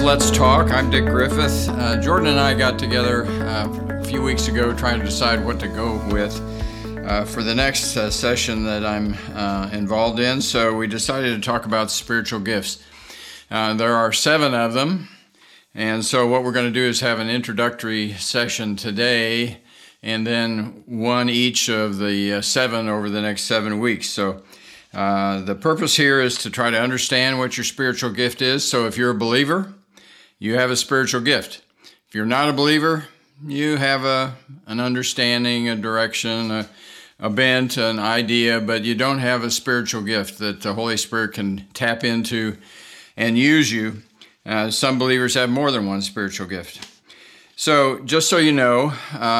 Let's Talk. I'm Dick Griffith. Jordan and I got together a few weeks ago trying to decide what to go with for the next session that I'm involved in. So we decided to talk about spiritual gifts. There are 7 of them. And so what we're going to do is have an introductory session today and then one each of the 7 over the next 7 weeks. So the purpose here is to try to understand what your spiritual gift is. So if you're a believer, you have a spiritual gift. If you're not a believer, you have an understanding, a direction, a bent, an idea, but you don't have a spiritual gift that the Holy Spirit can tap into and use you. Some believers have more than one spiritual gift. So just so you know,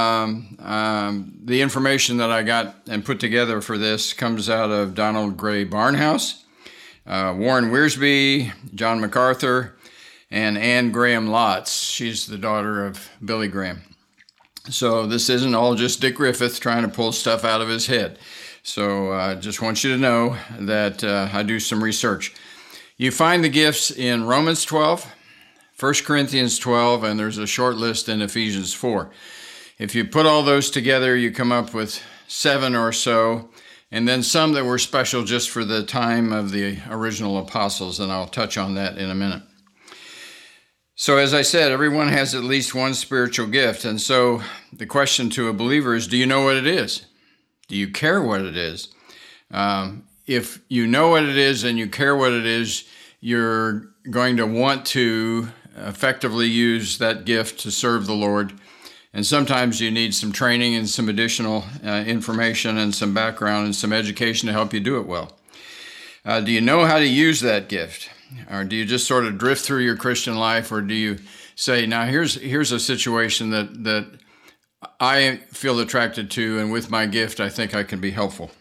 the information that I got and put together for this comes out of Donald Grey Barnhouse, Warren Wiersbe, John MacArthur, and Anne Graham Lotz. She's the daughter of Billy Graham. So this isn't all just Dick Griffith trying to pull stuff out of his head. So I just want you to know that I do some research. You find the gifts in Romans 12, 1 Corinthians 12, and there's a short list in Ephesians 4. If you put all those together, you come up with 7 or so, and then some that were special just for the time of the original apostles, and I'll touch on that in a minute. So as I said, everyone has at least one spiritual gift, and so the question to a believer is, do you know what it is? Do you care what it is? If you know what it is and you care what it is, you're going to want to effectively use that gift to serve the Lord. And sometimes you need some training and some additional information and some background and some education to help you do it well. Do you know how to use that gift? Or do you just sort of drift through your Christian life? Or do you say, now here's a situation that I feel attracted to, and with my gift, I think I can be helpful.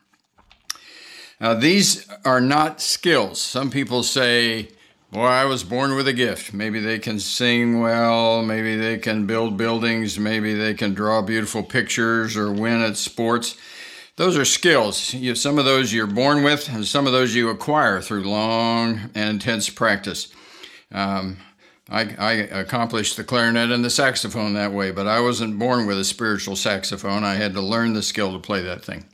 These are not skills. Some people say, boy, I was born with a gift. Maybe they can sing well, maybe they can build buildings, maybe they can draw beautiful pictures or win at sports. Those are skills. Some of those you're born with, and some of those you acquire through long and intense practice. I accomplished the clarinet and the saxophone that way, but I wasn't born with a spiritual saxophone. I had to learn the skill to play that thing.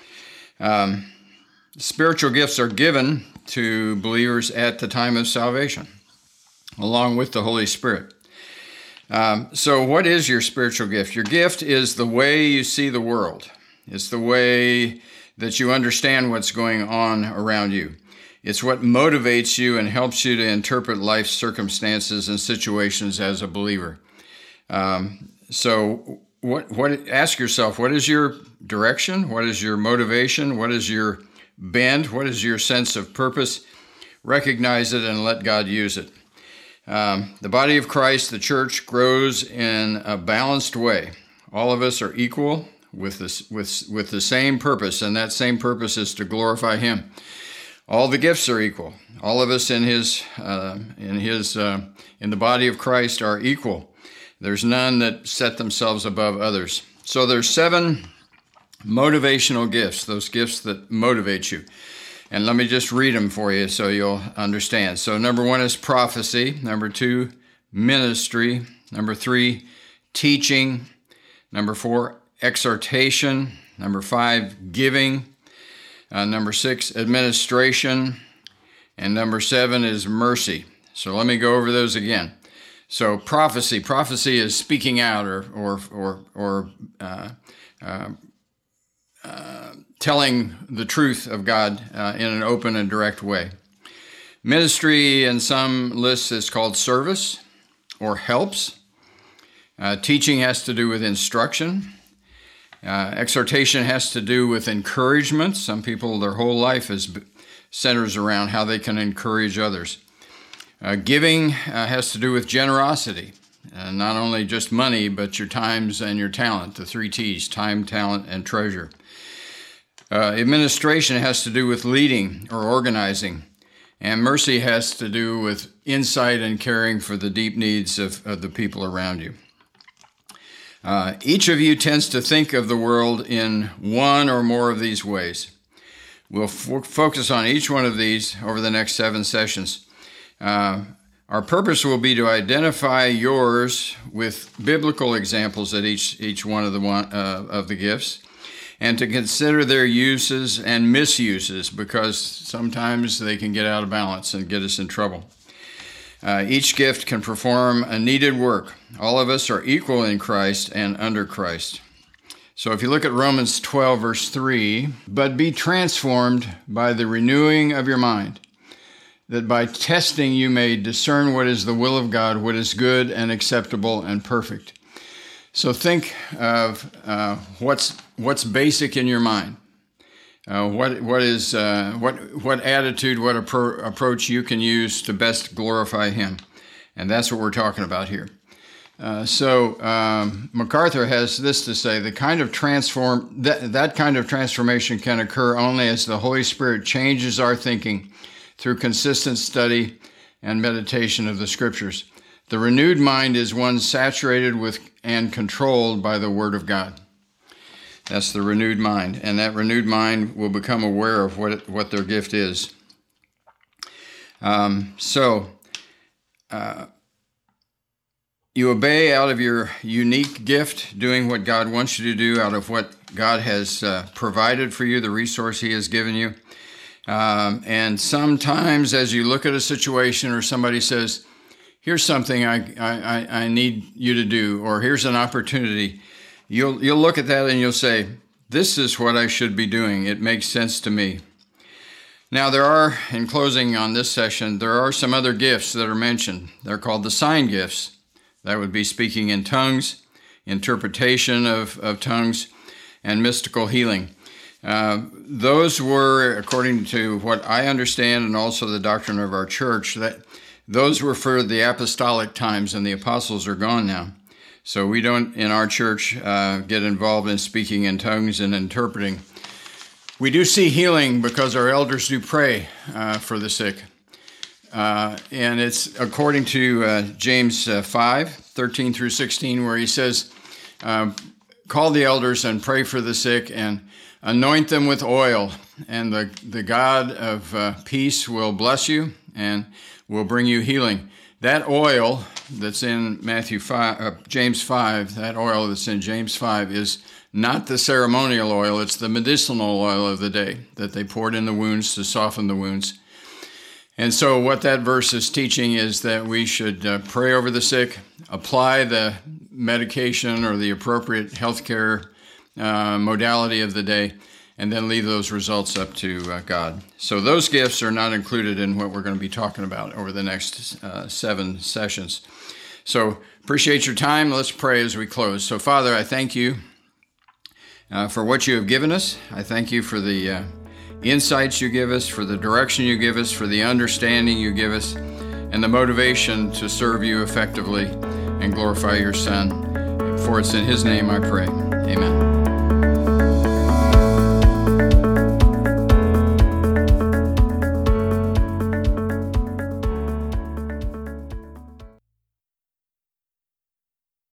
Spiritual gifts are given to believers at the time of salvation, along with the Holy Spirit. So what is your spiritual gift? Your gift is the way you see the world. It's the way that you understand what's going on around you. It's what motivates you and helps you to interpret life's circumstances and situations as a believer. So ask yourself, what is your direction? What is your motivation? What is your bent? What is your sense of purpose? Recognize it and let God use it. The body of Christ, the church, grows in a balanced way. All of us are equal with the same purpose, and that same purpose is to glorify Him. All the gifts are equal. All of us in the body of Christ are equal. There's none that set themselves above others. So there's 7 motivational gifts, those gifts that motivate you. And let me just read them for you so you'll understand. So number 1 is prophecy. Number 2, ministry. Number 3, teaching. Number 4, exhortation. Number 5, giving. Number 6, administration. And number 7 is mercy. So let me go over those again. So prophecy. Prophecy is speaking out or telling the truth of God in an open and direct way. Ministry in some lists is called service or helps. Teaching has to do with instruction. Exhortation has to do with encouragement. Some people, their whole life centers around how they can encourage others. Giving has to do with generosity. Not only just money, but your times and your talent, the 3 T's, time, talent, and treasure. Administration has to do with leading or organizing, and mercy has to do with insight and caring for the deep needs of the people around you. Each of you tends to think of the world in one or more of these ways. We'll focus on each one of these over the next 7 sessions. Our purpose will be to identify yours with biblical examples at each one of the gifts, and to consider their uses and misuses, because sometimes they can get out of balance and get us in trouble. Each gift can perform a needed work. All of us are equal in Christ and under Christ. So if you look at Romans 12, verse 3, but be transformed by the renewing of your mind, that by testing you may discern what is the will of God, what is good and acceptable and perfect. So think of what's basic in your mind. What attitude, what approach you can use to best glorify Him, and that's what we're talking about here. So MacArthur has this to say: that kind of transformation can occur only as the Holy Spirit changes our thinking through consistent study and meditation of the Scriptures. The renewed mind is one saturated with and controlled by the Word of God. That's the renewed mind, and that renewed mind will become aware of what their gift is. You obey out of your unique gift, doing what God wants you to do out of what God has provided for you, the resource He has given you. And sometimes as you look at a situation or somebody says, here's something I need you to do, or here's an opportunity, you'll look at that and you'll say, this is what I should be doing. It makes sense to me. Now there are, in closing on this session, there are some other gifts that are mentioned. They're called the sign gifts. That would be speaking in tongues, interpretation of tongues, and mystical healing. Those were, according to what I understand and also the doctrine of our church, that those were for the apostolic times, and the apostles are gone now. So we don't, in our church, get involved in speaking in tongues and interpreting. We do see healing because our elders do pray for the sick. And it's according to James 5, 13 through 16, where he says, call the elders and pray for the sick and anoint them with oil, and the God of peace will bless you and will bring you healing. That oil that's in James 5, that oil that's in James 5 is not the ceremonial oil, it's the medicinal oil of the day that they poured in the wounds to soften the wounds. And so what that verse is teaching is that we should pray over the sick, apply the medication or the appropriate healthcare modality of the day, and then leave those results up to God. So those gifts are not included in what we're going to be talking about over the next 7 sessions. So appreciate your time. Let's pray as we close. So Father, I thank you for what you have given us. I thank you for the insights you give us, for the direction you give us, for the understanding you give us, and the motivation to serve you effectively and glorify your Son. For it's in His name I pray. Amen.